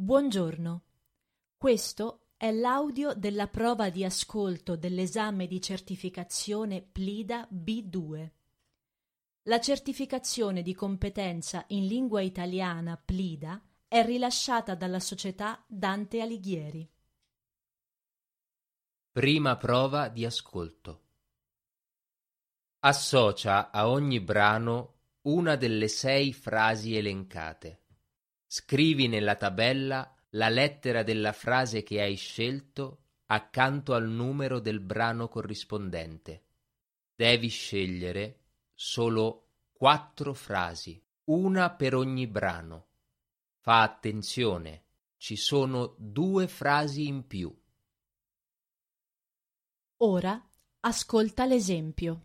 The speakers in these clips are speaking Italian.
Buongiorno, questo è l'audio della prova di ascolto dell'esame di certificazione PLIDA B2. La certificazione di competenza in lingua italiana PLIDA è rilasciata dalla società Dante Alighieri. Prima prova di ascolto. Associa a ogni brano una delle 6 frasi elencate. Scrivi nella tabella la lettera della frase che hai scelto accanto al numero del brano corrispondente. Devi scegliere solo 4 frasi, una per ogni brano. Fa attenzione, ci sono 2 frasi in più. Ora ascolta l'esempio.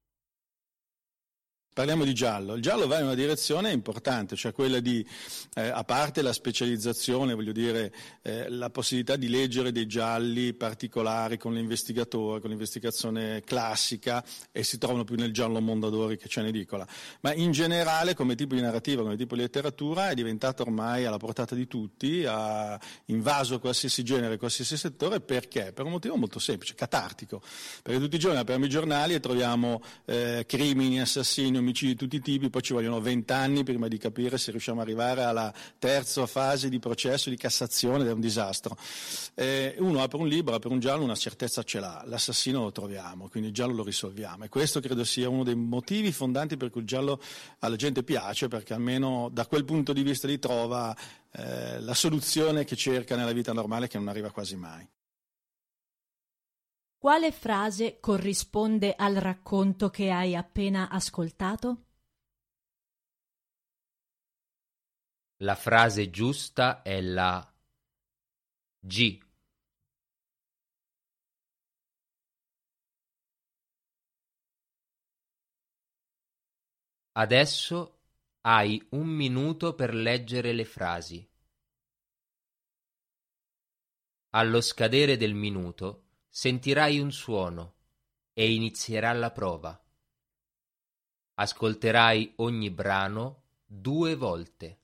Parliamo di giallo. Il giallo va in una direzione importante, cioè quella di, a parte la specializzazione, voglio dire, la possibilità di leggere dei gialli particolari con l'investigatore, con l'investigazione classica, e si trovano più nel giallo Mondadori che ce ne dicola. Ma in generale, come tipo di narrativa, come tipo di letteratura, è diventata ormai alla portata di tutti, ha invaso qualsiasi genere, qualsiasi settore. Perché? Per un motivo molto semplice, catartico. Perché tutti i giorni apriamo i giornali e troviamo crimini, assassini, omicidi di tutti i tipi, poi ci vogliono 20 anni prima di capire se riusciamo ad arrivare alla terza fase di processo di Cassazione, ed è un disastro. Uno apre un libro, apre un giallo, una certezza ce l'ha, l'assassino lo troviamo, quindi il giallo lo risolviamo, e questo credo sia uno dei motivi fondanti per cui il giallo alla gente piace, perché almeno da quel punto di vista lì trova la soluzione che cerca nella vita normale, che non arriva quasi mai. Quale frase corrisponde al racconto che hai appena ascoltato? La frase giusta è la G. Adesso hai 1 minuto per leggere le frasi. Allo scadere del minuto sentirai un suono e inizierà la prova. Ascolterai ogni brano 2 volte.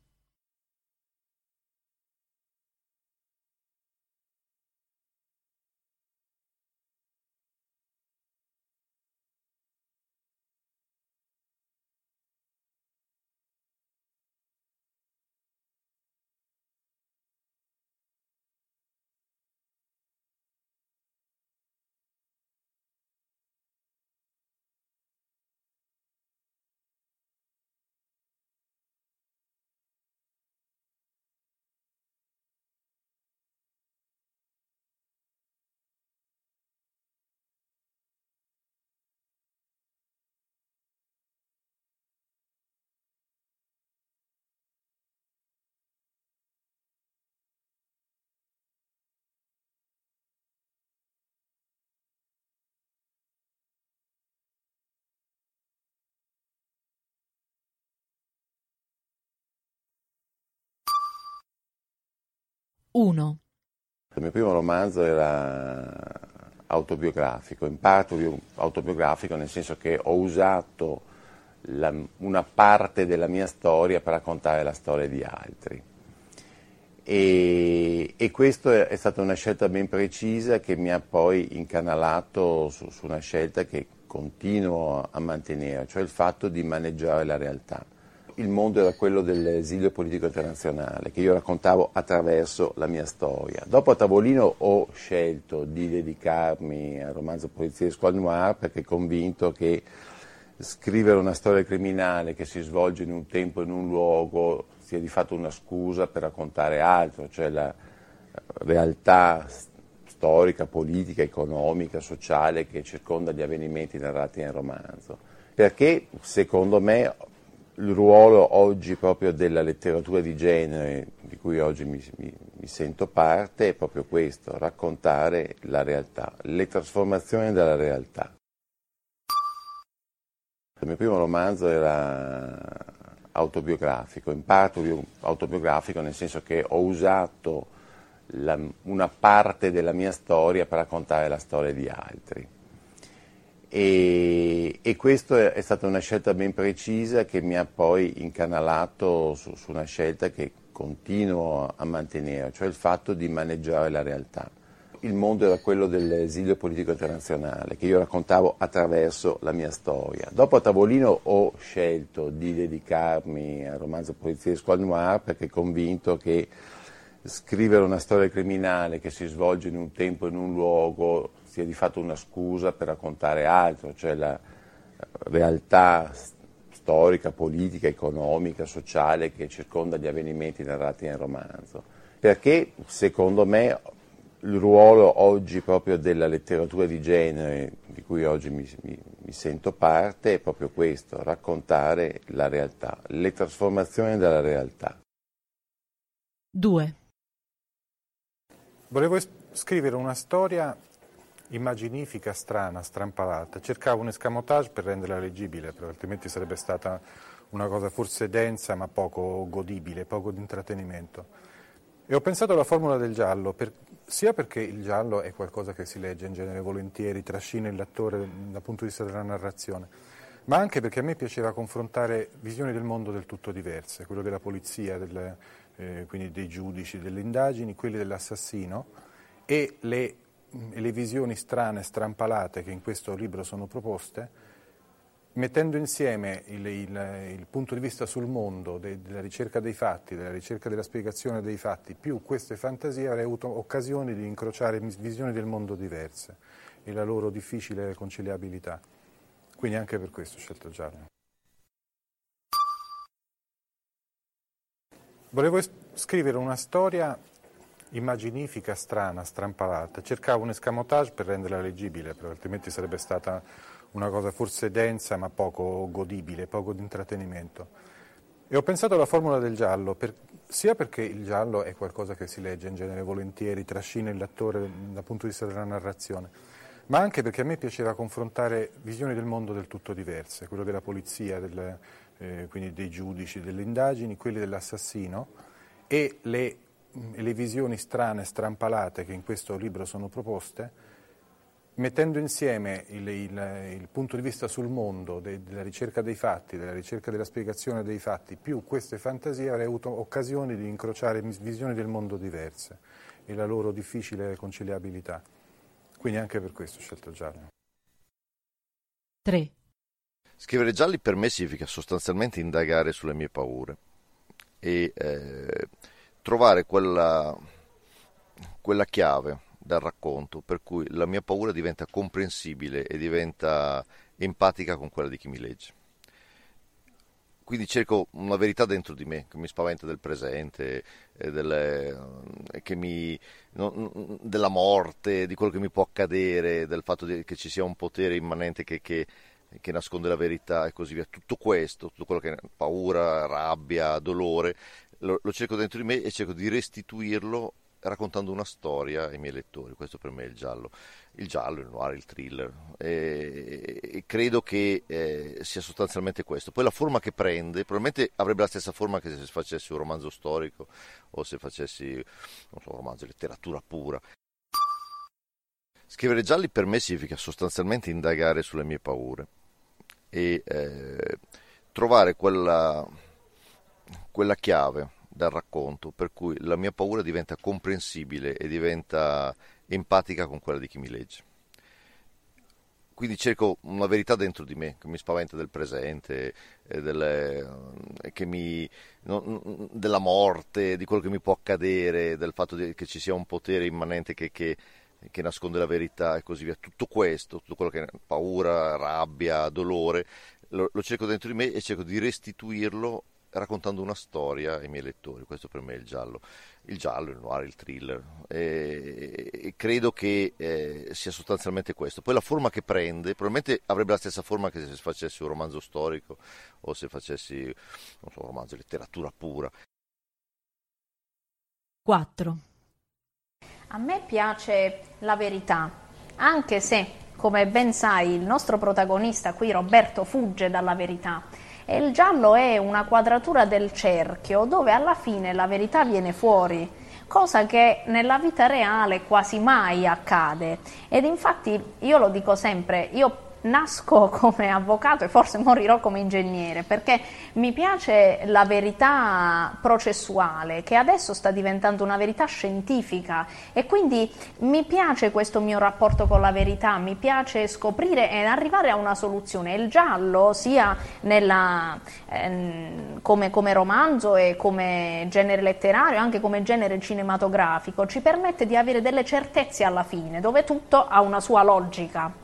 Uno. Il mio primo romanzo era autobiografico, in parte autobiografico nel senso che ho usato una parte della mia storia per raccontare la storia di altri. E questo è stata una scelta ben precisa che mi ha poi incanalato su una scelta che continuo a mantenere, cioè il fatto di maneggiare la realtà. Il mondo era quello dell'esilio politico internazionale, che io raccontavo attraverso la mia storia. Dopo a tavolino ho scelto di dedicarmi al romanzo poliziesco al noir, perché convinto che scrivere una storia criminale che si svolge in un tempo e in un luogo sia di fatto una scusa per raccontare altro, cioè la realtà storica, politica, economica, sociale che circonda gli avvenimenti narrati nel romanzo. Perché, secondo me, il ruolo oggi proprio della letteratura di genere, di cui oggi mi sento parte, è proprio questo, raccontare la realtà, le trasformazioni della realtà. Il mio primo romanzo era autobiografico, in parte autobiografico nel senso che ho usato una parte della mia storia per raccontare la storia di altri. E questo è stata una scelta ben precisa che mi ha poi incanalato su una scelta che continuo a mantenere, cioè il fatto di maneggiare la realtà. Il mondo era quello dell'esilio politico internazionale, che io raccontavo attraverso la mia storia. Dopo a tavolino ho scelto di dedicarmi al romanzo poliziesco al noir perché convinto che scrivere una storia criminale che si svolge in un tempo e in un luogo sia di fatto una scusa per raccontare altro, cioè la realtà storica, politica, economica, sociale che circonda gli avvenimenti narrati nel romanzo. Perché, secondo me, il ruolo oggi proprio della letteratura di genere, di cui oggi mi sento parte, è proprio questo, raccontare la realtà, le trasformazioni della realtà. 2. Volevo scrivere una storia immaginifica, strana, strampalata. Cercavo un escamotage per renderla leggibile, perché altrimenti sarebbe stata una cosa forse densa ma poco godibile, poco di intrattenimento. E ho pensato alla formula del giallo, sia perché il giallo è qualcosa che si legge in genere volentieri, trascina il lettore dal punto di vista della narrazione, ma anche perché a me piaceva confrontare visioni del mondo del tutto diverse, quello della polizia, quindi dei giudici, delle indagini, quelli dell'assassino e le visioni strane, strampalate che in questo libro sono proposte, mettendo insieme il punto di vista sul mondo, della ricerca dei fatti, della ricerca della spiegazione dei fatti, più queste fantasie avrei avuto occasioni di incrociare visioni del mondo diverse e la loro difficile conciliabilità. Quindi anche per questo ho scelto il giallo. Volevo scrivere una storia immaginifica, strana, strampalata. Cercavo un escamotage per renderla leggibile, perché altrimenti sarebbe stata una cosa forse densa ma poco godibile, poco di intrattenimento. E ho pensato alla formula del giallo, sia perché il giallo è qualcosa che si legge in genere volentieri, trascina il lettore dal punto di vista della narrazione, ma anche perché a me piaceva confrontare visioni del mondo del tutto diverse, quello della polizia, quindi dei giudici, delle indagini, quelli dell'assassino e le visioni strane, strampalate che in questo libro sono proposte, mettendo insieme il punto di vista sul mondo, della ricerca dei fatti, della ricerca della spiegazione dei fatti, più queste fantasie avrei avuto occasioni di incrociare visioni del mondo diverse e la loro difficile conciliabilità. Quindi anche per questo ho scelto il giallo. 3. Scrivere gialli per me significa sostanzialmente indagare sulle mie paure e trovare quella chiave dal racconto per cui la mia paura diventa comprensibile e diventa empatica con quella di chi mi legge. Quindi cerco una verità dentro di me che mi spaventa del presente, della morte, di quello che mi può accadere, del fatto che ci sia un potere immanente che nasconde la verità e così via. Tutto questo, tutto quello che è paura, rabbia, dolore, lo cerco dentro di me e cerco di restituirlo raccontando una storia ai miei lettori. Questo per me è il giallo, il noir, il thriller, e credo che sia sostanzialmente questo. Poi la forma che prende probabilmente avrebbe la stessa forma che se facessi un romanzo storico o se facessi un romanzo di letteratura pura. Scrivere gialli per me significa sostanzialmente indagare sulle mie paure e trovare quella chiave dal racconto per cui la mia paura diventa comprensibile e diventa empatica con quella di chi mi legge. Quindi cerco una verità dentro di me che mi spaventa del presente, della morte, di quello che mi può accadere, del fatto che ci sia un potere immanente che nasconde la verità e così via. Tutto questo, tutto quello che è paura, rabbia, dolore, lo cerco dentro di me e cerco di restituirlo raccontando una storia ai miei lettori. Questo per me è il giallo, il noir, il thriller, e credo che sia sostanzialmente questo. Poi la forma che prende probabilmente avrebbe la stessa forma che se facessi un romanzo storico o se facessi un romanzo di letteratura pura. 4. A me piace la verità, anche se, come ben sai, il nostro protagonista qui, Roberto, fugge dalla verità. E il giallo è una quadratura del cerchio dove alla fine la verità viene fuori, cosa che nella vita reale quasi mai accade. Ed infatti io lo dico sempre, io nasco come avvocato e forse morirò come ingegnere, perché mi piace la verità processuale, che adesso sta diventando una verità scientifica, e quindi mi piace questo mio rapporto con la verità, mi piace scoprire e arrivare a una soluzione. Il giallo, sia come romanzo e come genere letterario, anche come genere cinematografico, ci permette di avere delle certezze alla fine, dove tutto ha una sua logica.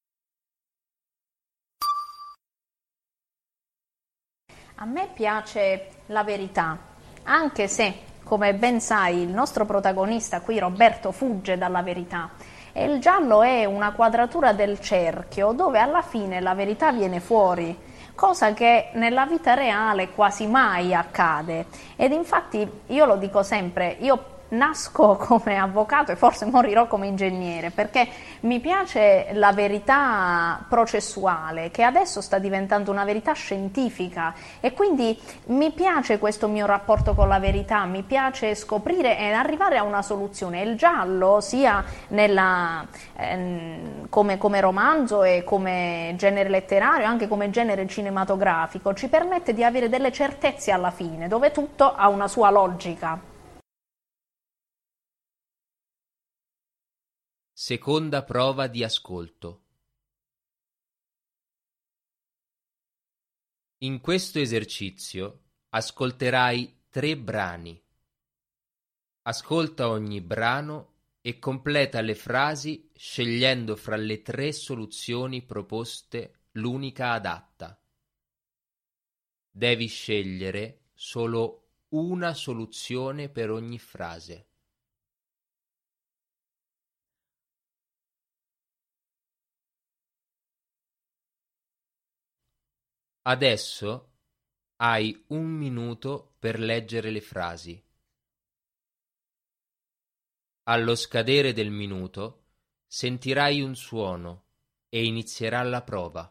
A me piace la verità, anche se, come ben sai, il nostro protagonista qui, Roberto, fugge dalla verità. E il giallo è una quadratura del cerchio dove alla fine la verità viene fuori, cosa che nella vita reale quasi mai accade. Ed infatti io lo dico sempre, io nasco come avvocato e forse morirò come ingegnere, perché mi piace la verità processuale, che adesso sta diventando una verità scientifica, e quindi mi piace questo mio rapporto con la verità, mi piace scoprire e arrivare a una soluzione. Il giallo, sia come romanzo e come genere letterario, anche come genere cinematografico, ci permette di avere delle certezze alla fine, dove tutto ha una sua logica. Seconda prova di ascolto. In questo esercizio ascolterai 3 brani. Ascolta ogni brano e completa le frasi scegliendo fra le 3 soluzioni proposte l'unica adatta. Devi scegliere solo una soluzione per ogni frase. Adesso hai 1 minuto per leggere le frasi. Allo scadere del minuto sentirai un suono e inizierà la prova.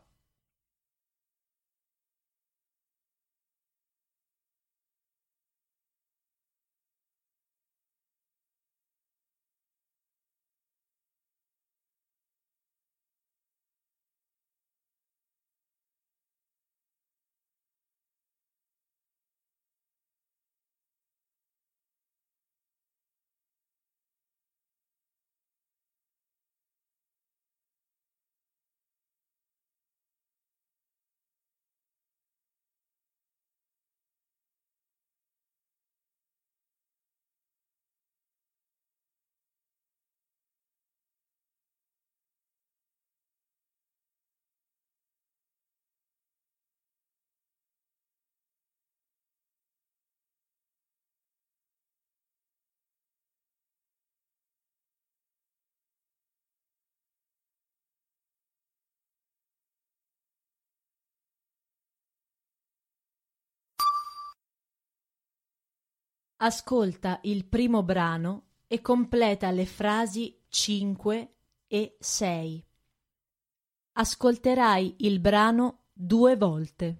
Ascolta il primo brano e completa le frasi 5 e 6. Ascolterai il brano 2 volte.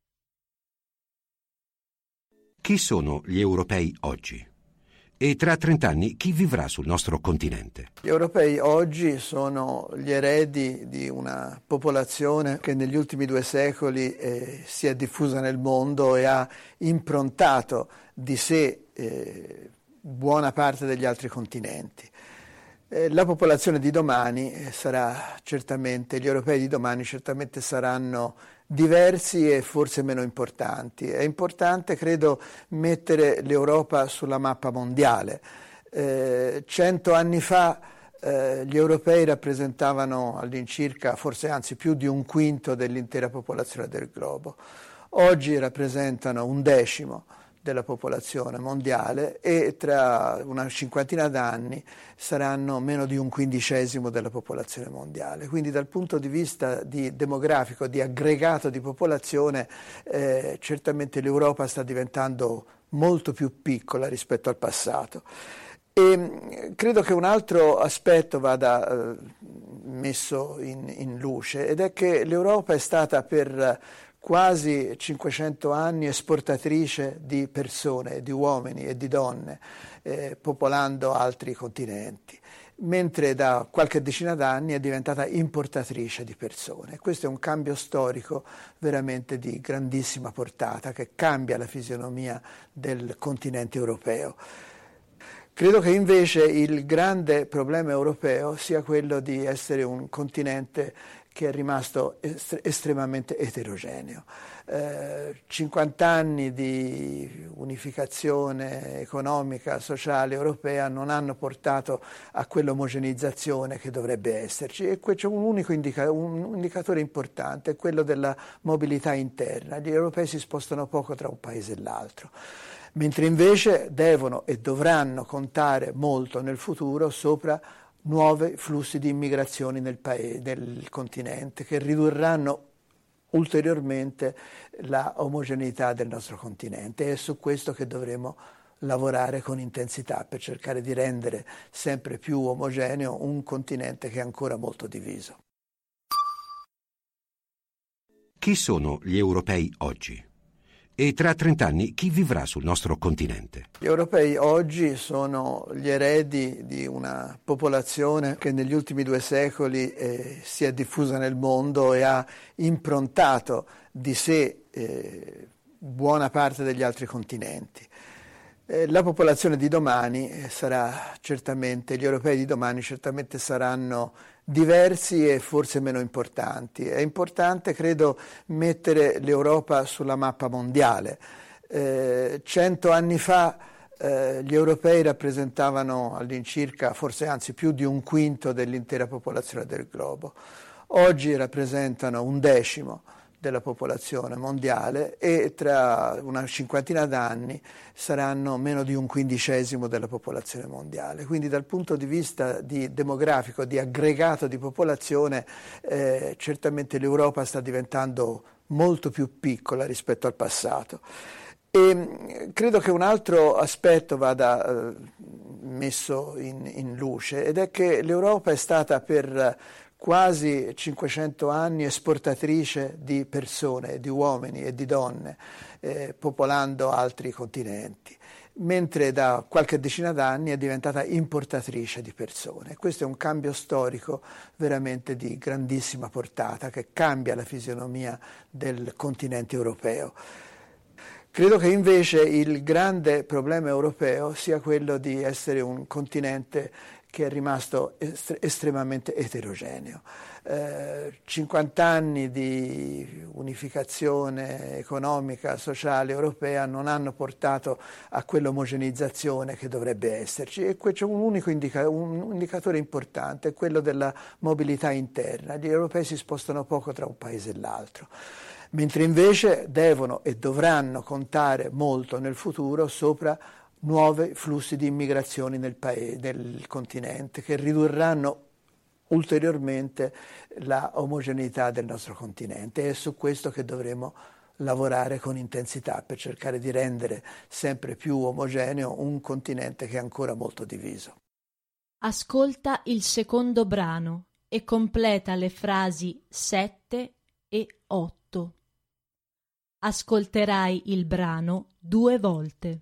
Chi sono gli europei oggi? E tra 30 anni chi vivrà sul nostro continente? Gli europei oggi sono gli eredi di una popolazione che negli ultimi 2 secoli si è diffusa nel mondo e ha improntato di sé buona parte degli altri continenti. La popolazione di domani sarà certamente, gli europei di domani certamente saranno diversi e forse meno importanti. È importante, credo, mettere l'Europa sulla mappa mondiale. 100 anni fa gli europei rappresentavano all'incirca, forse anzi più di 1/5 dell'intera popolazione del globo. Oggi rappresentano 1/10 della popolazione mondiale e tra una 50ina d'anni saranno meno di 1/15 della popolazione mondiale. Quindi dal punto di vista demografico, di aggregato di popolazione, certamente l'Europa sta diventando molto più piccola rispetto al passato. E credo che un altro aspetto vada messo in luce, ed è che l'Europa è stata per quasi 500 anni esportatrice di persone, di uomini e di donne, popolando altri continenti, mentre da qualche decina d'anni è diventata importatrice di persone. Questo è un cambio storico veramente di grandissima portata che cambia la fisionomia del continente europeo. Credo che invece il grande problema europeo sia quello di essere un continente che è rimasto estremamente eterogeneo. 50 anni di unificazione economica, sociale, europea non hanno portato a quell'omogeneizzazione che dovrebbe esserci, e qui c'è un unico indicatore importante, è quello della mobilità interna. Gli europei si spostano poco tra un paese e l'altro, mentre invece devono e dovranno contare molto nel futuro sopra nuovi flussi di immigrazioni nel continente, che ridurranno ulteriormente la omogeneità del nostro continente. È su questo che dovremo lavorare con intensità per cercare di rendere sempre più omogeneo un continente che è ancora molto diviso. Chi sono gli europei oggi? E tra 30 anni chi vivrà sul nostro continente? Gli europei oggi sono gli eredi di una popolazione che negli ultimi 2 secoli si è diffusa nel mondo e ha improntato di sé buona parte degli altri continenti. La popolazione di domani sarà certamente, gli europei di domani certamente saranno diversi e forse meno importanti. È importante, credo, mettere l'Europa sulla mappa mondiale. 100 anni fa gli europei rappresentavano all'incirca, forse anzi più di 1/5 dell'intera popolazione del globo. Oggi rappresentano 1/10 della popolazione mondiale e tra una cinquantina d'anni saranno meno di 1/15 della popolazione mondiale. Quindi dal punto di vista demografico, di aggregato di popolazione, certamente l'Europa sta diventando molto più piccola rispetto al passato. E credo che un altro aspetto vada messo in luce, ed è che l'Europa è stata per quasi 500 anni esportatrice di persone, di uomini e di donne, popolando altri continenti, mentre da qualche decina d'anni è diventata importatrice di persone. Questo è un cambio storico veramente di grandissima portata che cambia la fisionomia del continente europeo. Credo che invece il grande problema europeo sia quello di essere un continente che è rimasto estremamente eterogeneo. 50 anni di unificazione economica, sociale, europea non hanno portato a quell'omogeneizzazione che dovrebbe esserci, e qui c'è un unico indicatore importante, è quello della mobilità interna. Gli europei si spostano poco tra un paese e l'altro, mentre invece devono e dovranno contare molto nel futuro sopra nuovi flussi di immigrazioni nel continente, che ridurranno ulteriormente la omogeneità del nostro continente. È su questo che dovremo lavorare con intensità per cercare di rendere sempre più omogeneo un continente che è ancora molto diviso. Ascolta il secondo brano e completa le frasi 7 e 8. Ascolterai il brano 2 volte.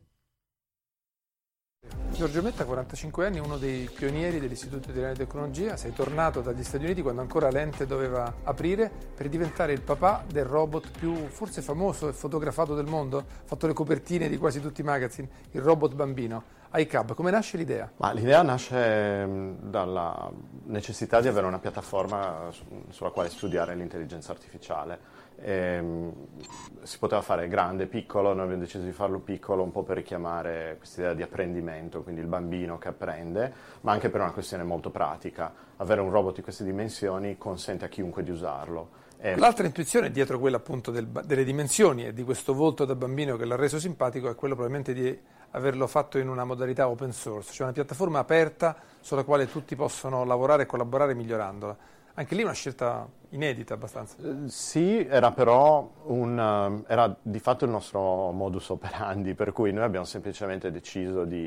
Giorgio Metta, 45 anni, uno dei pionieri dell'Istituto Italiano di Tecnologia. Sei tornato dagli Stati Uniti quando ancora l'ente doveva aprire per diventare il papà del robot più forse famoso e fotografato del mondo. Ha fatto le copertine di quasi tutti i magazine, il robot bambino. iCub, come nasce l'idea? Ma l'idea nasce dalla necessità di avere una piattaforma sulla quale studiare l'intelligenza artificiale. Si poteva fare grande, piccolo, noi abbiamo deciso di farlo piccolo un po' per richiamare quest'idea di apprendimento, quindi il bambino che apprende, ma anche per una questione molto pratica. Avere un robot di queste dimensioni consente a chiunque di usarlo. L'altra intuizione dietro quella appunto delle dimensioni e di questo volto da bambino che l'ha reso simpatico è quello probabilmente di averlo fatto in una modalità open source, cioè una piattaforma aperta sulla quale tutti possono lavorare e collaborare migliorandola. Anche lì una scelta inedita abbastanza. Sì, era però era di fatto il nostro modus operandi, per cui noi abbiamo semplicemente deciso di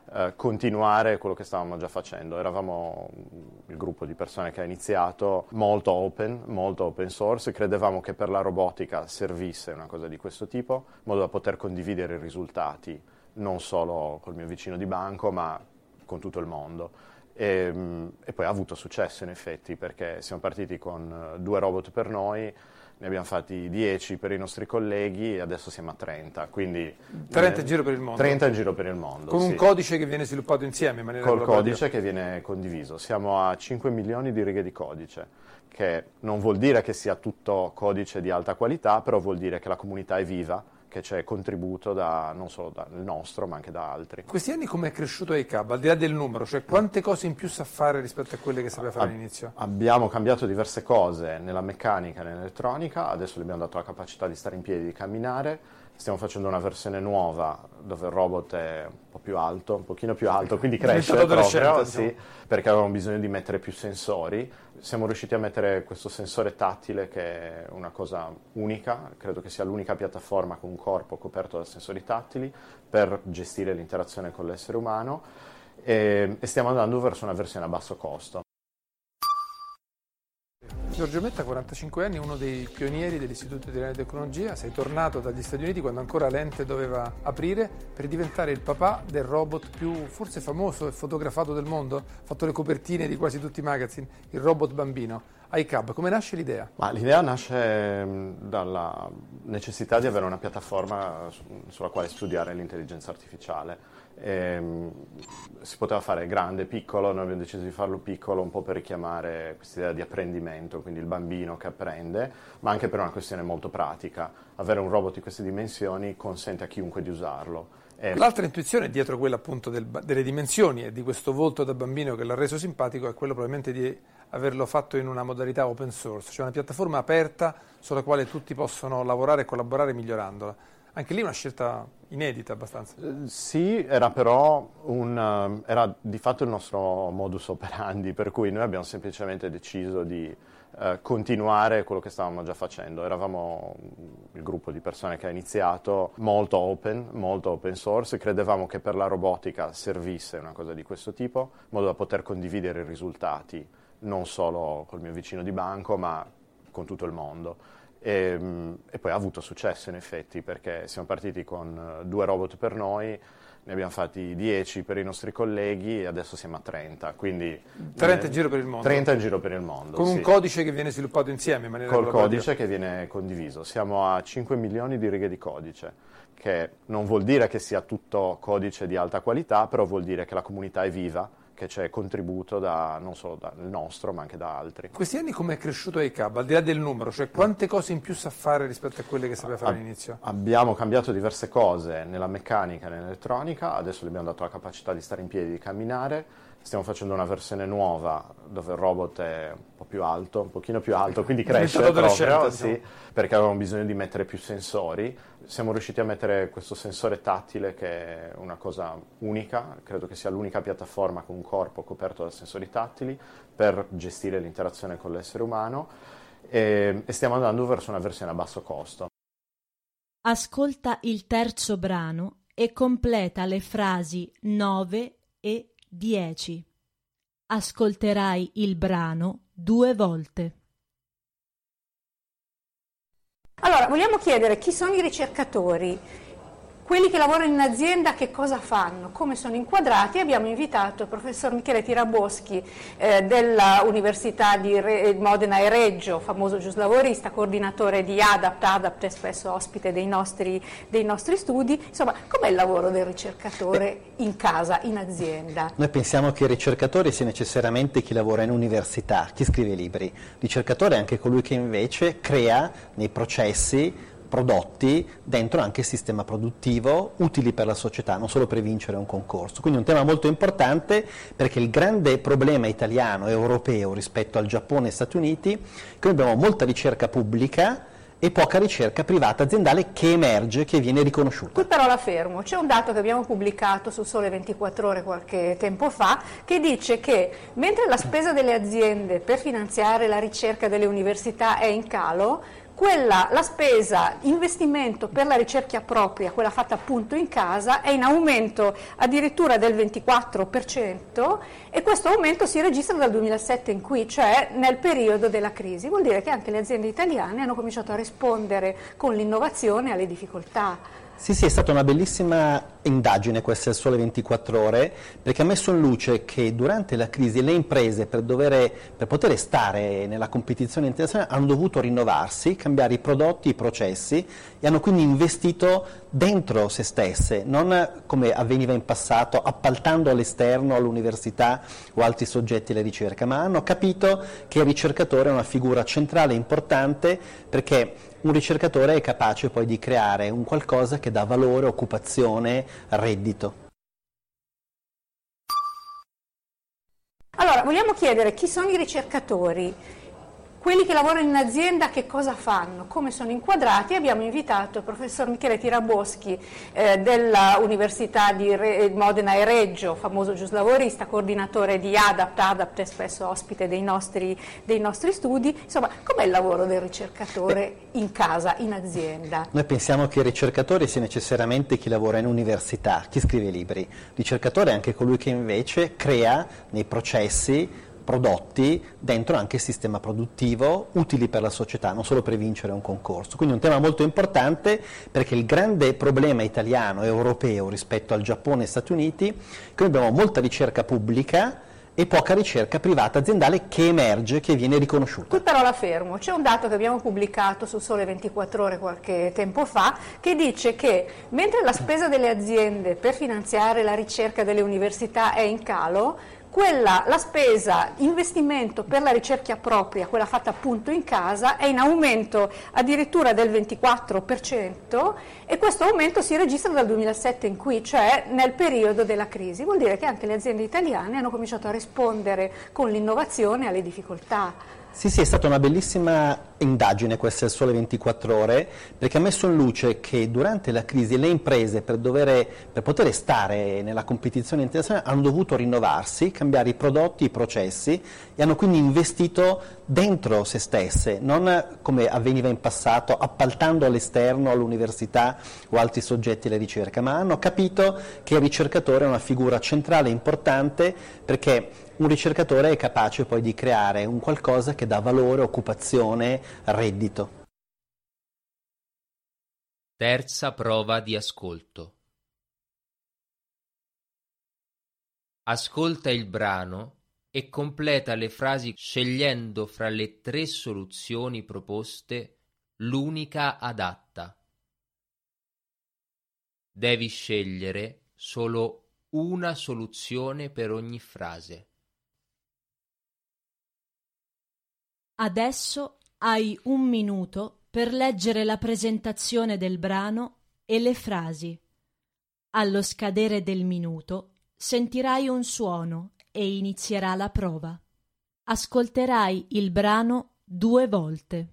continuare quello che stavamo già facendo. Eravamo il gruppo di persone che ha iniziato molto open source, credevamo che per la robotica servisse una cosa di questo tipo, in modo da poter condividere i risultati non solo col mio vicino di banco, ma con tutto il mondo. E poi ha avuto successo in effetti, perché siamo partiti con 2 robot per noi, ne abbiamo fatti 10 per i nostri colleghi e adesso siamo a 30, quindi 30 in giro per il mondo. 30 in giro per il mondo. Con un codice che viene sviluppato insieme in maniera Col codice che viene condiviso. Siamo a 5 milioni di righe di codice, che non vuol dire che sia tutto codice di alta qualità, però vuol dire che la comunità è viva, che c'è contributo non solo dal nostro ma anche da altri. Questi anni come è cresciuto iCub, al di là del numero, cioè quante cose in più sa fare rispetto a quelle che sapeva fare all'inizio? Abbiamo cambiato diverse cose nella meccanica e nell'elettronica, adesso gli abbiamo dato la capacità di stare in piedi, di camminare, stiamo facendo una versione nuova dove il robot è un po' più alto, un pochino più alto, quindi cresce proprio, sì, perché avevamo bisogno di mettere più sensori. Siamo riusciti a mettere questo sensore tattile, che è una cosa unica, credo che sia l'unica piattaforma con un corpo coperto da sensori tattili per gestire l'interazione con l'essere umano, e stiamo andando verso una versione a basso costo. Giorgio Metta, 45 anni, uno dei pionieri dell'Istituto Italiano di Tecnologia. Sei tornato dagli Stati Uniti quando ancora l'ente doveva aprire per diventare il papà del robot più forse famoso e fotografato del mondo. Ha fatto le copertine di quasi tutti i magazine, il robot bambino. iCub, come nasce l'idea? L'idea nasce dalla necessità di avere una piattaforma sulla quale studiare l'intelligenza artificiale. Si poteva fare grande, piccolo, noi abbiamo deciso di farlo piccolo un po' per richiamare questa idea di apprendimento, quindi il bambino che apprende, ma anche per una questione molto pratica. Avere un robot di queste dimensioni consente a chiunque di usarlo. L'altra intuizione dietro quella appunto delle dimensioni e di questo volto da bambino che l'ha reso simpatico è quello probabilmente di averlo fatto in una modalità open source, cioè una piattaforma aperta sulla quale tutti possono lavorare e collaborare migliorandola. Anche lì una scelta inedita abbastanza. Sì, era però era di fatto il nostro modus operandi, per cui noi abbiamo semplicemente deciso di continuare quello che stavamo già facendo. Eravamo il gruppo di persone che ha iniziato molto open source, credevamo che per la robotica servisse una cosa di questo tipo, in modo da poter condividere i risultati non solo col mio vicino di banco, ma con tutto il mondo. E poi ha avuto successo in effetti, perché siamo partiti con 2 robot per noi, ne abbiamo fatti 10 per i nostri colleghi e adesso siamo a 30, quindi 30 in giro per il mondo. 30 in giro per il mondo. Con un codice che viene sviluppato insieme in maniera Col codice che viene condiviso. Siamo a 5 milioni di righe di codice, che non vuol dire che sia tutto codice di alta qualità, però vuol dire che la comunità è viva, che c'è contributo non solo dal nostro ma anche da altri. Questi anni come è cresciuto iCub, al di là del numero, cioè quante cose in più sa fare rispetto a quelle che sapeva fare all'inizio? Abbiamo cambiato diverse cose nella meccanica e nell'elettronica, adesso gli abbiamo dato la capacità di stare in piedi, di camminare, stiamo facendo una versione nuova dove il robot è un po' più alto, un pochino più alto, quindi cresce proprio, sì, perché avevamo bisogno di mettere più sensori. Siamo riusciti a mettere questo sensore tattile, che è una cosa unica, credo che sia l'unica piattaforma con un corpo coperto da sensori tattili per gestire l'interazione con l'essere umano, e stiamo andando verso una versione a basso costo. Ascolta il terzo brano e completa le frasi 9 e 10. Ascolterai il brano 2 volte. Allora, vogliamo chiedere chi sono i ricercatori, quelli che lavorano in azienda che cosa fanno, come sono inquadrati. Abbiamo invitato il professor Michele Tiraboschi della Università di Modena e Reggio, famoso giuslavorista, coordinatore di ADAPT è spesso ospite dei nostri studi. Insomma, com'è il lavoro del ricercatore in casa, in azienda? Noi pensiamo che il ricercatore sia necessariamente chi lavora in università, chi scrive libri. Il ricercatore è anche colui che invece crea nei processi prodotti dentro anche il sistema produttivo utili per la società, non solo per vincere un concorso. Quindi un tema molto importante, perché il grande problema italiano e europeo rispetto al Giappone e Stati Uniti è che noi abbiamo molta ricerca pubblica e poca ricerca privata aziendale che emerge, che viene riconosciuta. Qui però la fermo, c'è un dato che abbiamo pubblicato su Sole 24 Ore qualche tempo fa, che dice che mentre la spesa delle aziende per finanziare la ricerca delle università è in calo, la spesa investimento per la ricerca propria, quella fatta appunto in casa, è in aumento addirittura del 24% e questo aumento si registra dal 2007 in qui, cioè nel periodo della crisi. Vuol dire che anche le aziende italiane hanno cominciato a rispondere con l'innovazione alle difficoltà. Sì, è stata una bellissima indagine questa del Sole 24 Ore, perché ha messo in luce che durante la crisi le imprese per poter stare nella competizione internazionale hanno dovuto rinnovarsi, cambiare i prodotti, i processi e hanno quindi investito dentro se stesse, non come avveniva in passato appaltando all'esterno, all'università o altri soggetti alla ricerca, ma hanno capito che il ricercatore è una figura centrale e importante, perché un ricercatore è capace poi di creare un qualcosa che dà valore, occupazione, reddito. Allora, vogliamo chiedere chi sono i ricercatori, quelli che lavorano in azienda che cosa fanno, come sono inquadrati. Abbiamo invitato il professor Michele Tiraboschi della Università di Modena e Reggio, famoso giuslavorista, coordinatore di ADAPT è spesso ospite dei nostri studi. Insomma, com'è il lavoro del ricercatore in casa, in azienda? Noi pensiamo che il ricercatore sia necessariamente chi lavora in università, chi scrive libri. Il ricercatore è anche colui che invece crea nei processi prodotti dentro anche il sistema produttivo utili per la società, non solo per vincere un concorso. Quindi è un tema molto importante, perché il grande problema italiano e europeo rispetto al Giappone e Stati Uniti è che noi abbiamo molta ricerca pubblica e poca ricerca privata aziendale che emerge, che viene riconosciuta. Qui però la fermo, c'è un dato che abbiamo pubblicato sul Sole 24 Ore qualche tempo fa che dice che mentre la spesa delle aziende per finanziare la ricerca delle università è in calo, la spesa investimento per la ricerca propria, quella fatta appunto in casa, è in aumento addirittura del 24% e questo aumento si registra dal 2007 in qui, cioè nel periodo della crisi. Vuol dire che anche le aziende italiane hanno cominciato a rispondere con l'innovazione alle difficoltà. Sì, è stata una bellissima indagine questa del Sole 24 Ore, perché ha messo in luce che durante la crisi le imprese per poter stare nella competizione internazionale hanno dovuto rinnovarsi, cambiare i prodotti, i processi e hanno quindi investito dentro se stesse, non come avveniva in passato appaltando all'esterno, all'università o altri soggetti alla ricerca, ma hanno capito che il ricercatore è una figura centrale e importante, perché un ricercatore è capace poi di creare un qualcosa che dà valore, occupazione, reddito. Terza prova di ascolto. Ascolta il brano e completa le frasi scegliendo fra le 3 soluzioni proposte l'unica adatta. Devi scegliere solo una soluzione per ogni frase. Adesso hai 1 minuto per leggere la presentazione del brano e le frasi. Allo scadere del minuto sentirai un suono e inizierà la prova. Ascolterai il brano 2 volte.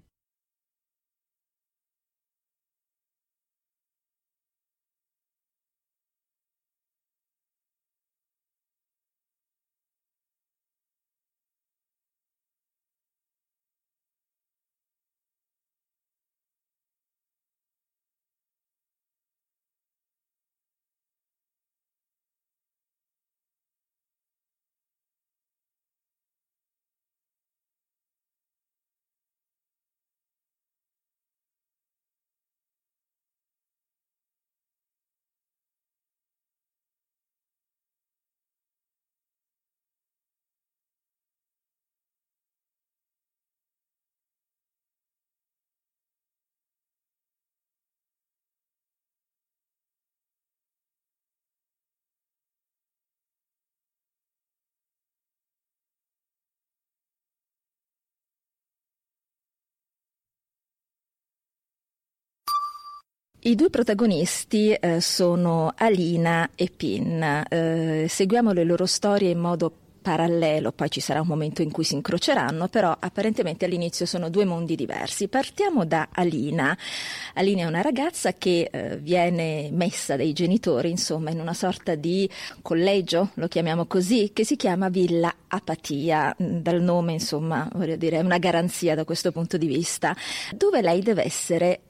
I 2 protagonisti sono Alina e Pin. Seguiamo le loro storie in modo parallelo, poi ci sarà un momento in cui si incroceranno, però apparentemente all'inizio sono due mondi diversi. Partiamo da Alina. Alina è una ragazza che viene messa dai genitori, insomma, in una sorta di collegio, lo chiamiamo così, che si chiama Villa Apatia, dal nome, insomma, voglio dire, è una garanzia da questo punto di vista, dove lei deve essere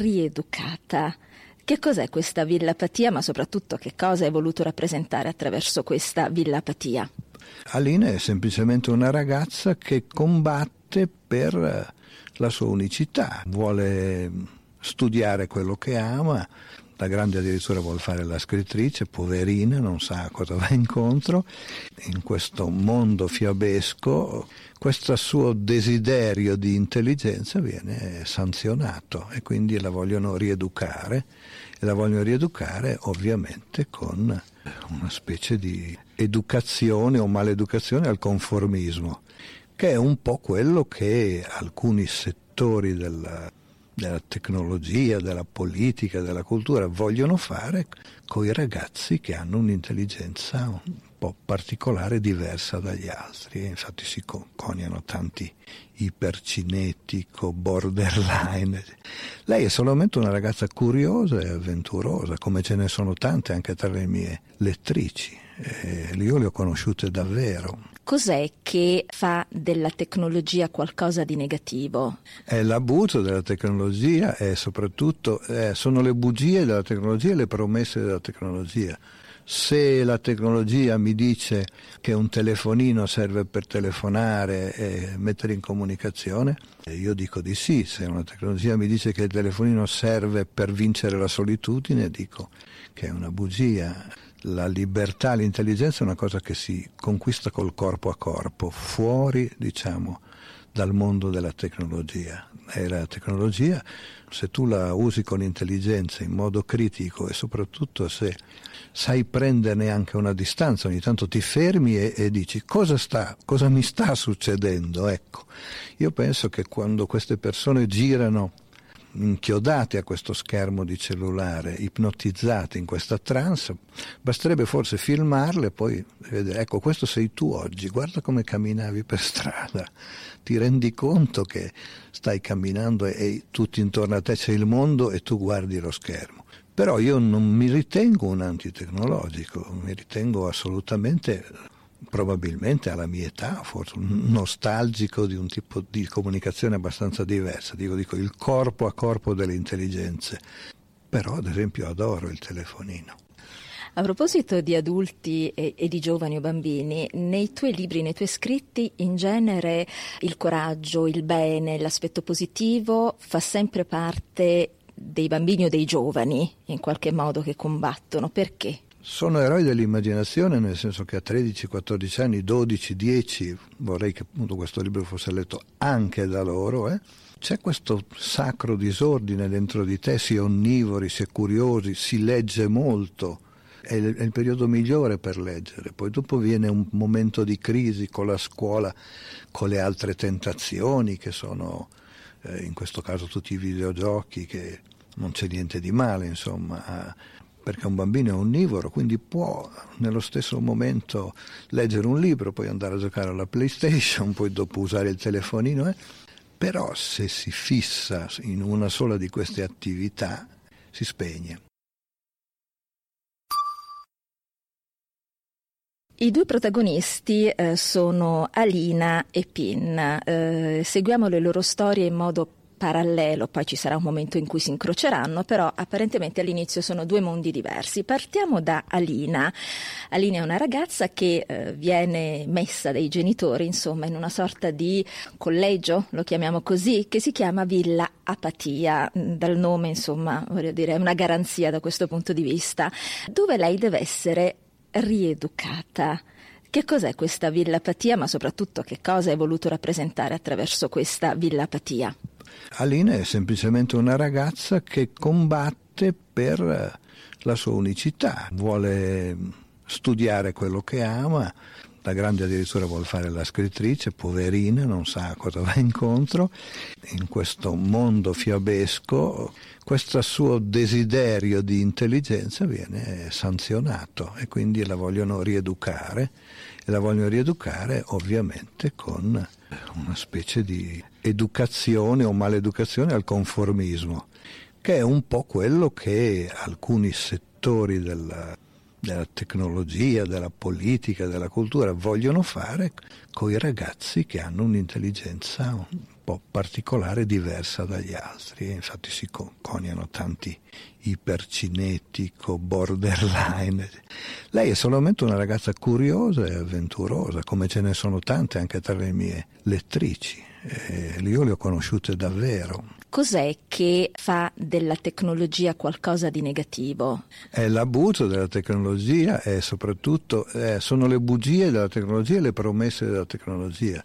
rieducata. Che cos'è questa Villa Apatia, ma soprattutto che cosa hai voluto rappresentare attraverso questa Villa Apatia? Alina è semplicemente una ragazza che combatte per la sua unicità, vuole studiare quello che ama, da grande addirittura vuole fare la scrittrice, poverina, non sa a cosa va incontro. In questo mondo fiabesco questo suo desiderio di intelligenza viene sanzionato e quindi la vogliono rieducare, e la vogliono rieducare ovviamente con una specie di educazione o maleducazione al conformismo, che è un po' quello che alcuni settori della tecnologia, della politica, della cultura vogliono fare con i ragazzi che hanno un'intelligenza un po' particolare, diversa dagli altri. Infatti si coniano tanti ipercinetico, borderline. Lei è solamente una ragazza curiosa e avventurosa, come ce ne sono tante anche tra le mie lettrici. Io le ho conosciute davvero. Cos'è che fa della tecnologia qualcosa di negativo? È l'abuso della tecnologia e soprattutto sono le bugie della tecnologia e le promesse della tecnologia. Se la tecnologia mi dice che un telefonino serve per telefonare e mettere in comunicazione, io dico di sì. Se una tecnologia mi dice che il telefonino serve per vincere la solitudine, dico che è una bugia. La libertà, l'intelligenza è una cosa che si conquista col corpo a corpo, fuori, diciamo, dal mondo della tecnologia. E la tecnologia, se tu la usi con intelligenza, in modo critico e soprattutto se sai prenderne anche una distanza, ogni tanto ti fermi e dici cosa mi sta succedendo? Ecco, io penso che quando queste persone girano inchiodate a questo schermo di cellulare, ipnotizzate in questa trance, basterebbe forse filmarle e poi vedere, ecco, questo sei tu oggi, guarda come camminavi per strada, ti rendi conto che stai camminando e tutto intorno a te c'è il mondo e tu guardi lo schermo. Però io non mi ritengo un antitecnologico, mi ritengo assolutamente, probabilmente alla mia età, forse un nostalgico di un tipo di comunicazione abbastanza diversa, dico il corpo a corpo delle intelligenze, però ad esempio adoro il telefonino. A proposito di adulti e di giovani o bambini, nei tuoi libri, nei tuoi scritti, in genere il coraggio, il bene, l'aspetto positivo fa sempre parte dei bambini o dei giovani, in qualche modo, che combattono. Perché? Sono eroi dell'immaginazione, nel senso che a 13, 14 anni, 12, 10, vorrei che appunto questo libro fosse letto anche da loro, c'è questo sacro disordine dentro di te, si è onnivori, si è curiosi, si legge molto, è il periodo migliore per leggere, poi dopo viene un momento di crisi con la scuola, con le altre tentazioni che sono, in questo caso tutti i videogiochi, che non c'è niente di male, insomma, perché un bambino è onnivoro, quindi può nello stesso momento leggere un libro, poi andare a giocare alla PlayStation, poi dopo usare il telefonino, però se si fissa in una sola di queste attività si spegne. I due protagonisti sono Alina e Pin. Seguiamo le loro storie in modo parallelo, poi ci sarà un momento in cui si incroceranno, però apparentemente all'inizio sono due mondi diversi. Partiamo da Alina. Alina è una ragazza che viene messa dai genitori, insomma, in una sorta di collegio, lo chiamiamo così, che si chiama Villa Apatia, dal nome, insomma, voglio dire, è una garanzia da questo punto di vista, dove lei deve essere rieducata. Che cos'è questa Villa Apatia, ma soprattutto che cosa hai voluto rappresentare attraverso questa Villa Apatia? Alina è semplicemente una ragazza che combatte per la sua unicità, vuole studiare quello che ama, La grande addirittura vuol fare la scrittrice, poverina, non sa a cosa va incontro. In questo mondo fiabesco questo suo desiderio di intelligenza viene sanzionato e quindi la vogliono rieducare. E la vogliono rieducare ovviamente con una specie di educazione o maleducazione al conformismo, che è un po' quello che alcuni settori della tecnologia, della politica, della cultura vogliono fare con i ragazzi che hanno un'intelligenza un po' particolare, diversa dagli altri. E infatti si coniano tanti ipercinetico, borderline. Lei è solamente una ragazza curiosa e avventurosa, come ce ne sono tante anche tra le mie lettrici. Io le ho conosciute davvero. Cos'è che fa della tecnologia qualcosa di negativo? È l'abuso della tecnologia e soprattutto sono le bugie della tecnologia e le promesse della tecnologia.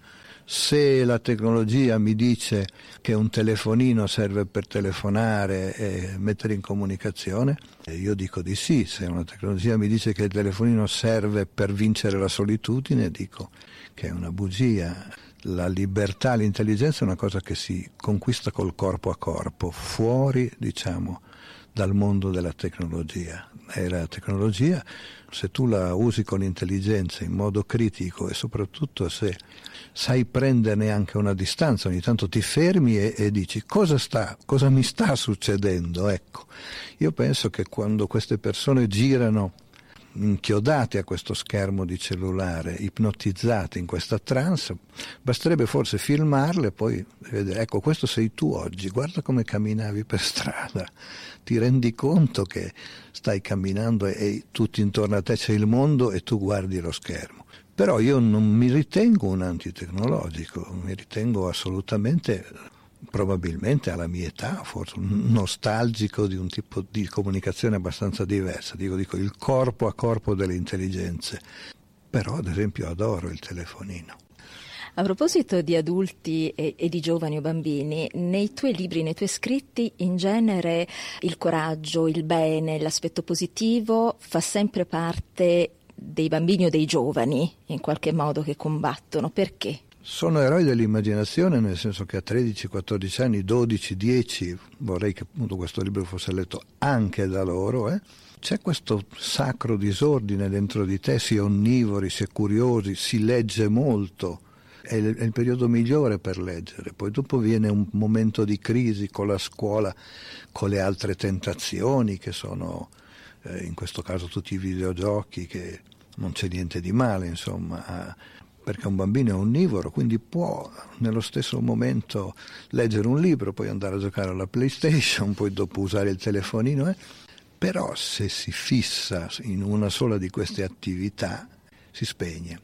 Se la tecnologia mi dice che un telefonino serve per telefonare e mettere in comunicazione, io dico di sì. Se una tecnologia mi dice che il telefonino serve per vincere la solitudine, dico che è una bugia. La libertà, l'intelligenza è una cosa che si conquista col corpo a corpo, fuori, diciamo, dal mondo della tecnologia. E la tecnologia, se tu la usi con intelligenza, in modo critico e soprattutto se sai prenderne anche una distanza, ogni tanto ti fermi e dici cosa mi sta succedendo? Ecco, io penso che quando queste persone girano inchiodati a questo schermo di cellulare, ipnotizzati in questa trance, basterebbe forse filmarle e poi vedere, ecco, questo sei tu oggi, guarda come camminavi per strada, ti rendi conto che stai camminando e tutto intorno a te c'è il mondo e tu guardi lo schermo. Però io non mi ritengo un antitecnologico, mi ritengo assolutamente, probabilmente alla mia età, forse nostalgico di un tipo di comunicazione abbastanza diversa, dico il corpo a corpo delle intelligenze, però ad esempio adoro il telefonino. A proposito di adulti e di giovani o bambini, nei tuoi libri, nei tuoi scritti, in genere il coraggio, il bene, l'aspetto positivo fa sempre parte dei bambini o dei giovani, in qualche modo, che combattono. Perché? Sono eroi dell'immaginazione, nel senso che a 13, 14 anni, 12, 10, vorrei che appunto questo libro fosse letto anche da loro, c'è questo sacro disordine dentro di te, si è onnivori, si è curiosi, si legge molto, è il periodo migliore per leggere, poi dopo viene un momento di crisi con la scuola, con le altre tentazioni che sono in questo caso tutti i videogiochi, che non c'è niente di male, insomma, perché un bambino è onnivoro, quindi può nello stesso momento leggere un libro, poi andare a giocare alla PlayStation, poi dopo usare il telefonino, però se si fissa in una sola di queste attività si spegne.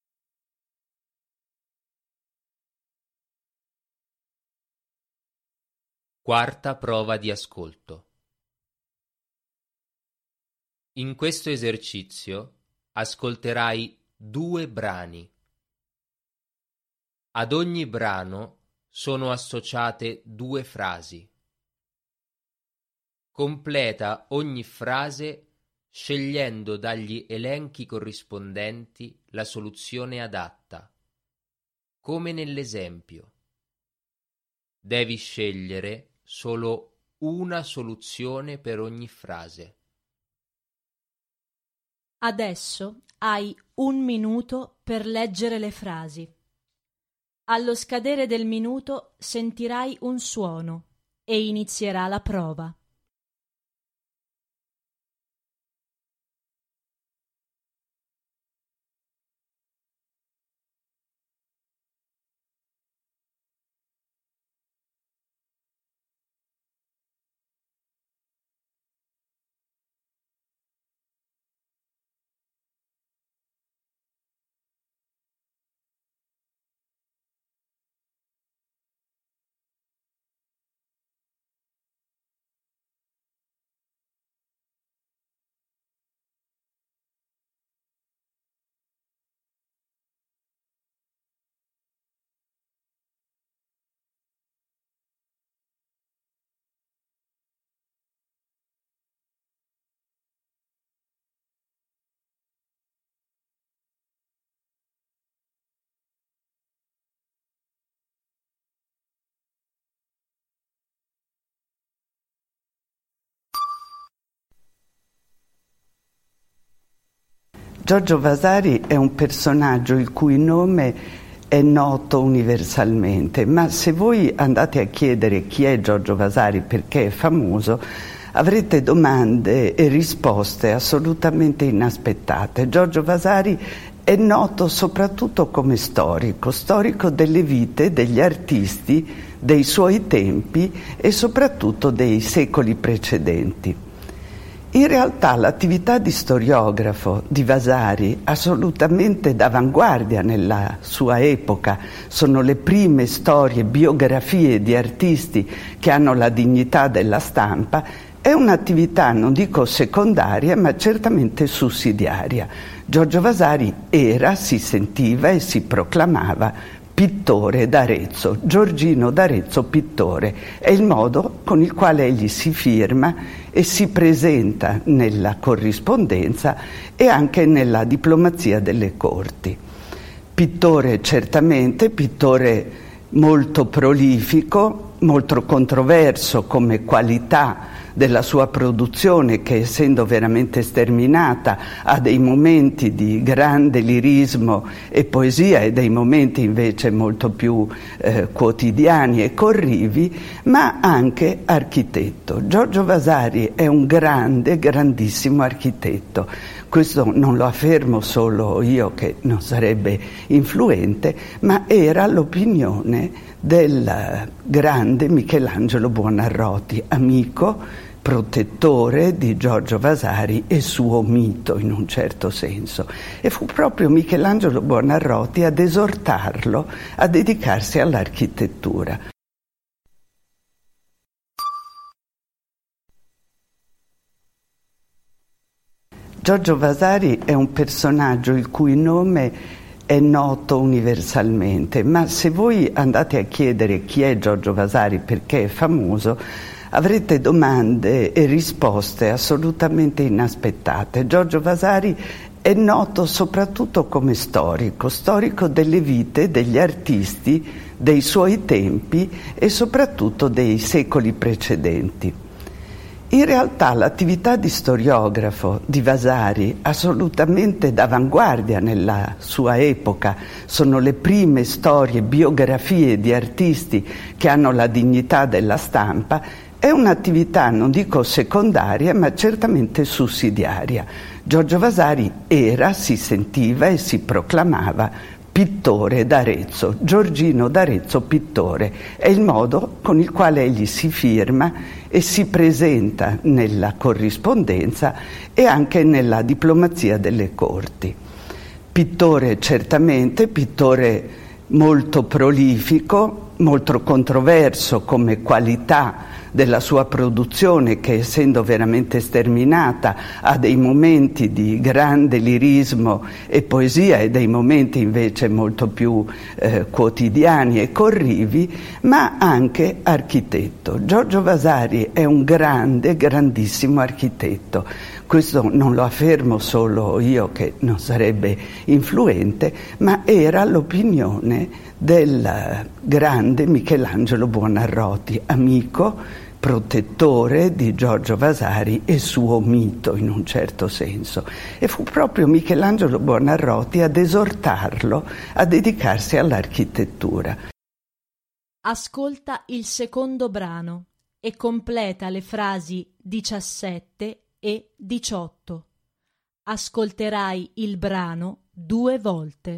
Quarta prova di ascolto. In questo esercizio ascolterai 2 brani. Ad ogni brano sono associate 2 frasi. Completa ogni frase scegliendo dagli elenchi corrispondenti la soluzione adatta, come nell'esempio. Devi scegliere solo una soluzione per ogni frase. Adesso hai 1 minuto per leggere le frasi. Allo scadere del minuto sentirai un suono e inizierà la prova. Giorgio Vasari è un personaggio il cui nome è noto universalmente, ma se voi andate a chiedere chi è Giorgio Vasari, perché è famoso, avrete domande e risposte assolutamente inaspettate. Giorgio Vasari è noto soprattutto come storico delle vite degli artisti dei suoi tempi e soprattutto dei secoli precedenti. In realtà l'attività di storiografo di Vasari, assolutamente d'avanguardia nella sua epoca, sono le prime storie, biografie di artisti che hanno la dignità della stampa, è un'attività, non dico secondaria, ma certamente sussidiaria. Giorgio Vasari era, si sentiva e si proclamava pittore d'Arezzo, Giorgino d'Arezzo pittore. È il modo con il quale egli si firma e si presenta nella corrispondenza e anche nella diplomazia delle corti. Pittore certamente, pittore molto prolifico, molto controverso come qualità della sua produzione, che essendo veramente sterminata ha dei momenti di grande lirismo e poesia e dei momenti invece molto più quotidiani e corrivi, ma anche architetto. Giorgio Vasari è un grandissimo architetto. Questo non lo affermo solo io, che non sarebbe influente, ma era l'opinione del grande Michelangelo Buonarroti, amico, protettore di Giorgio Vasari e suo mito in un certo senso. E fu proprio Michelangelo Buonarroti ad esortarlo a dedicarsi all'architettura. Giorgio Vasari è un personaggio il cui nome è noto universalmente, ma se voi andate a chiedere chi è Giorgio Vasari, perché è famoso, avrete domande e risposte assolutamente inaspettate. Giorgio Vasari è noto soprattutto come storico delle vite degli artisti dei suoi tempi e soprattutto dei secoli precedenti. In realtà l'attività di storiografo di Vasari, assolutamente d'avanguardia nella sua epoca, sono le prime storie, biografie di artisti che hanno la dignità della stampa, è un'attività, non dico secondaria, ma certamente sussidiaria. Giorgio Vasari era, si sentiva e si proclamava pittore d'Arezzo, Giorgino d'Arezzo pittore. È il modo con il quale egli si firma e si presenta nella corrispondenza e anche nella diplomazia delle corti. Pittore certamente, pittore molto prolifico, molto controverso come qualità della sua produzione, che essendo veramente sterminata ha dei momenti di grande lirismo e poesia e dei momenti invece molto più quotidiani e corrivi, ma anche architetto. Giorgio Vasari è un grandissimo architetto. Questo non lo affermo solo io, che non sarebbe influente, ma era l'opinione del grande Michelangelo Buonarroti, amico, protettore di Giorgio Vasari e suo mito in un certo senso. E fu proprio Michelangelo Buonarroti ad esortarlo a dedicarsi all'architettura. Ascolta il secondo brano e completa le frasi 17 e 18. Ascolterai il brano 2 volte.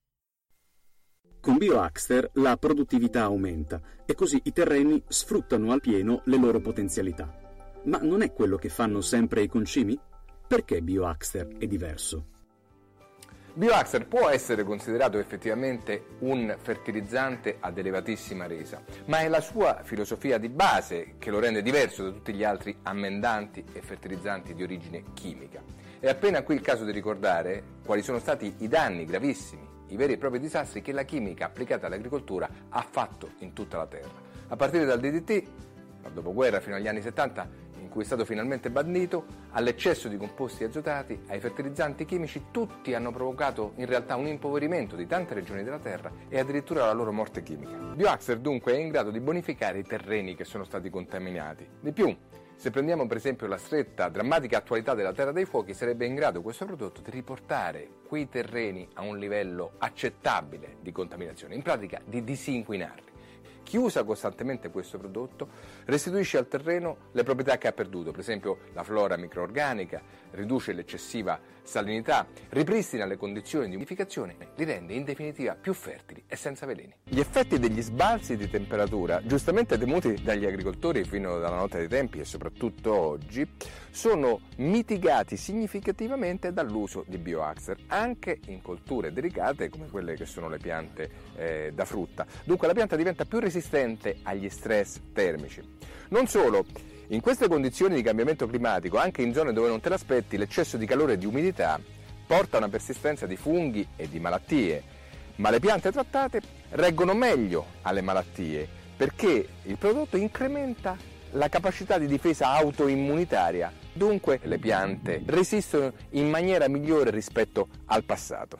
Con BioAxter la produttività aumenta e così i terreni sfruttano al pieno le loro potenzialità. Ma non è quello che fanno sempre i concimi? Perché BioAxter è diverso? BioAxter può essere considerato effettivamente un fertilizzante ad elevatissima resa, ma è la sua filosofia di base che lo rende diverso da tutti gli altri ammendanti e fertilizzanti di origine chimica. È appena qui il caso di ricordare quali sono stati i danni gravissimi, i veri e propri disastri che la chimica applicata all'agricoltura ha fatto in tutta la terra. A partire dal DDT, dal dopoguerra fino agli anni 70, in cui è stato finalmente bandito, all'eccesso di composti azotati, ai fertilizzanti chimici, tutti hanno provocato in realtà un impoverimento di tante regioni della terra e addirittura la loro morte chimica. BioAxter dunque è in grado di bonificare i terreni che sono stati contaminati. Di più, Se prendiamo per esempio la stretta drammatica attualità della Terra dei Fuochi, sarebbe in grado questo prodotto di riportare quei terreni a un livello accettabile di contaminazione, in pratica di disinquinarli. Chi usa costantemente questo prodotto restituisce al terreno le proprietà che ha perduto, per esempio la flora microorganica, riduce l'eccessiva salinità, ripristina le condizioni di umidificazione, li rende in definitiva più fertili e senza veleni. Gli effetti degli sbalzi di temperatura, giustamente temuti dagli agricoltori fino dalla notte dei tempi e soprattutto oggi, sono mitigati significativamente dall'uso di Bioaxer, anche in colture delicate come quelle che sono le piante da frutta. Dunque la pianta diventa più resistente agli stress termici. Non solo, in queste condizioni di cambiamento climatico, anche in zone dove non te l'aspetti, l'eccesso di calore e di umidità porta a una persistenza di funghi e di malattie, ma le piante trattate reggono meglio alle malattie perché il prodotto incrementa la capacità di difesa autoimmunitaria, dunque le piante resistono in maniera migliore rispetto al passato.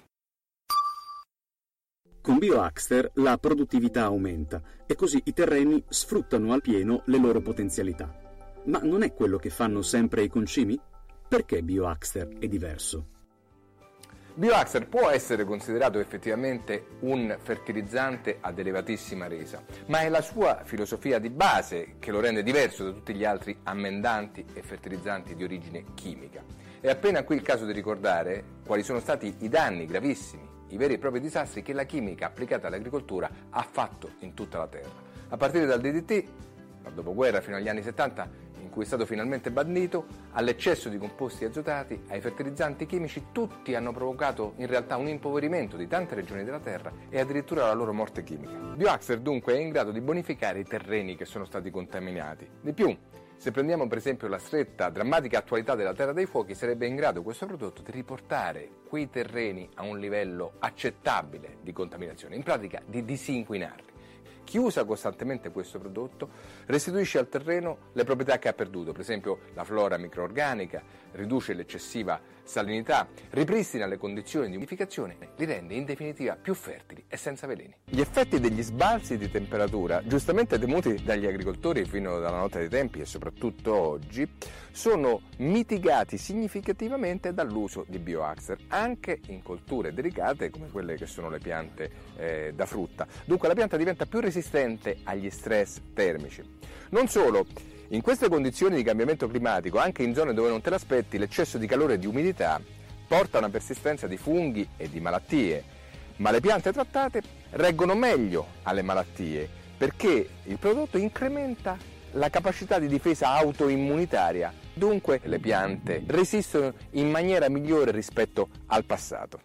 Con Bioaxter la produttività aumenta e così i terreni sfruttano al pieno le loro potenzialità. Ma non è quello che fanno sempre i concimi? Perché Bioaxter è diverso? Bioaxer può essere considerato effettivamente un fertilizzante ad elevatissima resa, ma è la sua filosofia di base che lo rende diverso da tutti gli altri ammendanti e fertilizzanti di origine chimica. È appena qui il caso di ricordare quali sono stati i danni gravissimi, i veri e propri disastri che la chimica applicata all'agricoltura ha fatto in tutta la terra. A partire dal DDT, dal dopoguerra fino agli anni 70, in cui è stato finalmente bandito, all'eccesso di composti azotati, ai fertilizzanti chimici, tutti hanno provocato in realtà un impoverimento di tante regioni della terra e addirittura la loro morte chimica. Bioaxer dunque è in grado di bonificare i terreni che sono stati contaminati. Di più, se prendiamo per esempio la stretta drammatica attualità della Terra dei Fuochi, sarebbe in grado questo prodotto di riportare quei terreni a un livello accettabile di contaminazione, in pratica di disinquinarli. Chi usa costantemente questo prodotto restituisce al terreno le proprietà che ha perduto, per esempio la flora microorganica, riduce l'eccessiva salinità, ripristina le condizioni di umidificazione, li rende in definitiva più fertili e senza veleni. Gli effetti degli sbalzi di temperatura, giustamente temuti dagli agricoltori fino dalla notte dei tempi e soprattutto oggi, sono mitigati significativamente dall'uso di Bioaxer, anche in colture delicate come quelle che sono le piante da frutta. Dunque la pianta diventa più resistente agli stress termici. Non solo, in queste condizioni di cambiamento climatico, anche in zone dove non te l'aspetti, l'eccesso di calore e di umidità porta a una persistenza di funghi e di malattie, ma le piante trattate reggono meglio alle malattie perché il prodotto incrementa la capacità di difesa autoimmunitaria, dunque le piante resistono in maniera migliore rispetto al passato.